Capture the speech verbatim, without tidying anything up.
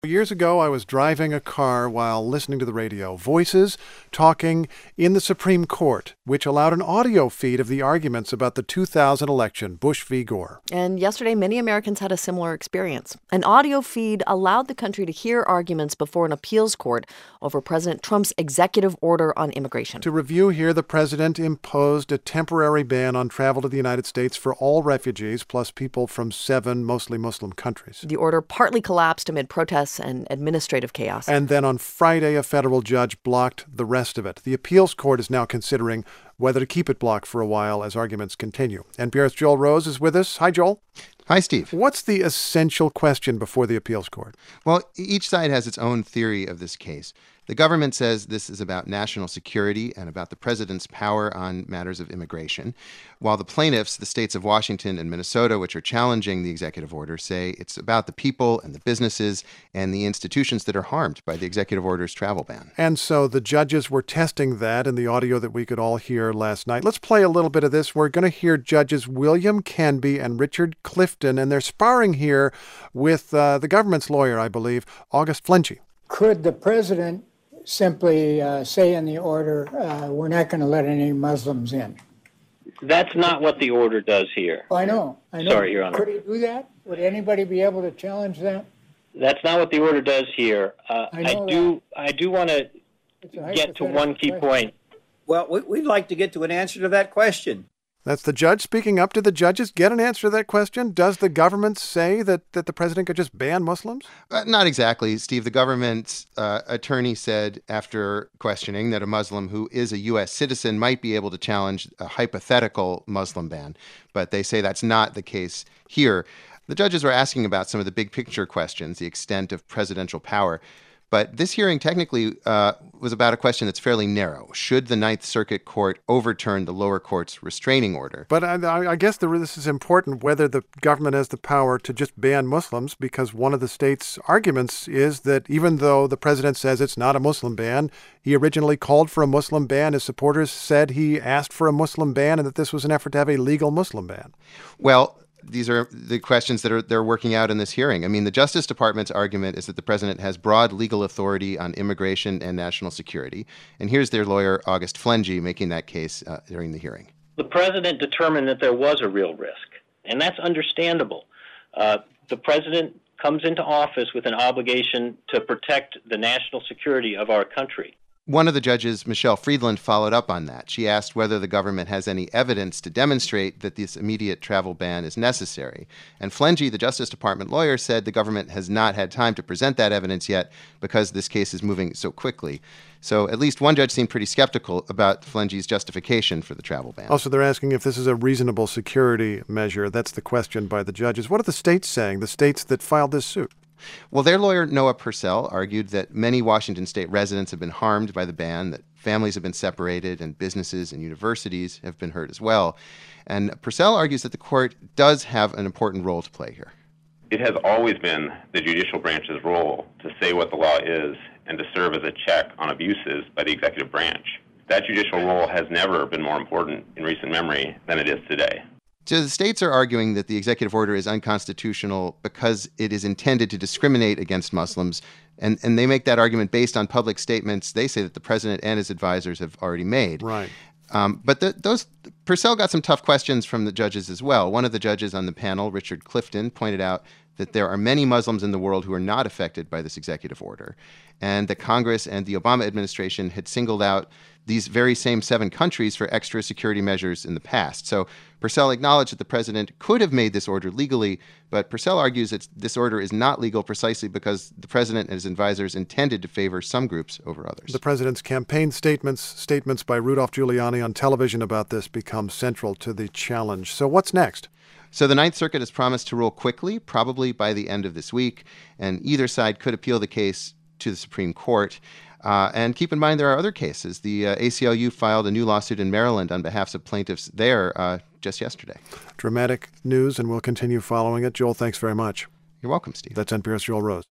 Years ago, I was driving a car while listening to the radio. Voices talking in the Supreme Court, which allowed an audio feed of the arguments about the two thousand election, Bush v. Gore. And yesterday, many Americans had a similar experience. An audio feed allowed the country to hear arguments before an appeals court over President Trump's executive order on immigration. To review here, the president imposed a temporary ban on travel to the United States for all refugees, plus people from seven mostly Muslim countries. The order partly collapsed amid protests and administrative chaos. And then on Friday, a federal judge blocked the rest of it. The appeals court is now considering whether to keep it blocked for a while as arguments continue. N P R's Joel Rose is with us. Hi, Joel. Hi, Steve. What's the essential question before the appeals court? Well, each side has its own theory of this case. The government says this is about national security and about the president's power on matters of immigration, while the plaintiffs, the states of Washington and Minnesota, which are challenging the executive order, say it's about the people and the businesses and the institutions that are harmed by the executive order's travel ban. And so the judges were testing that in the audio that we could all hear last night. Let's play a little bit of this. We're going to hear Judges William Canby and Richard Clifton, and they're sparring here with uh, the government's lawyer, I believe, August Flengy. Could the president simply uh, say in the order, uh, we're not going to let any Muslims in? That's not what the order does here. Oh, I know. I know. Sorry, Your Honor. Could he do that? Would anybody be able to challenge that? That's not what the order does here. Uh, I I, know do. I do want to It's a get to hypothetical one key question. point. Well, we- we'd like to get to an answer to that question. That's the judge speaking up to the judges. Get an answer to that question. Does the government say that, that the president could just ban Muslims? Uh, not exactly, Steve. The government's uh, attorney said after questioning that a Muslim who is a U S citizen might be able to challenge a hypothetical Muslim ban, but they say that's not the case here. The judges were asking about some of the big picture questions, the extent of presidential power. But this hearing technically uh, was about a question that's fairly narrow. Should the Ninth Circuit Court overturn the lower court's restraining order? But I, I guess the, this is important, whether the government has the power to just ban Muslims, because one of the state's arguments is that even though the president says it's not a Muslim ban, he originally called for a Muslim ban. His supporters said he asked for a Muslim ban and that this was an effort to have a legal Muslim ban. Well, these are the questions that are they're working out in this hearing. I mean, the Justice Department's argument is that the president has broad legal authority on immigration and national security. And here's their lawyer, August Flengy, making that case uh, during the hearing. The president determined that there was a real risk, and that's understandable. Uh, the president comes into office with an obligation to protect the national security of our country. One of the judges, Michelle Friedland, followed up on that. She asked whether the government has any evidence to demonstrate that this immediate travel ban is necessary. And Flengy, the Justice Department lawyer, said the government has not had time to present that evidence yet because this case is moving so quickly. So at least one judge seemed pretty skeptical about Flengy's justification for the travel ban. Also, they're asking if this is a reasonable security measure. That's the question by the judges. What are the states saying, the states that filed this suit? Well, their lawyer, Noah Purcell, argued that many Washington state residents have been harmed by the ban, that families have been separated, and businesses and universities have been hurt as well. And Purcell argues that the court does have an important role to play here. It has always been the judicial branch's role to say what the law is and to serve as a check on abuses by the executive branch. That judicial role has never been more important in recent memory than it is today. So the states are arguing that the executive order is unconstitutional because it is intended to discriminate against Muslims, and, and they make that argument based on public statements they say that the president and his advisors have already made. Right. Um, but the, those Purcell got some tough questions from the judges as well. One of the judges on the panel, Richard Clifton, pointed out that there are many Muslims in the world who are not affected by this executive order, and that Congress and the Obama administration had singled out these very same seven countries for extra security measures in the past. So Purcell acknowledged that the president could have made this order legally, but Purcell argues that this order is not legal precisely because the president and his advisors intended to favor some groups over others. The president's campaign statements, statements by Rudolph Giuliani on television about this become central to the challenge. So what's next? So the Ninth Circuit has promised to rule quickly, probably by the end of this week, and either side could appeal the case to the Supreme Court. Uh, and keep in mind, there are other cases. The uh, A C L U filed a new lawsuit in Maryland on behalf of plaintiffs there uh, just yesterday. Dramatic news, and we'll continue following it. Joel, thanks very much. You're welcome, Steve. That's N P R's Joel Rose.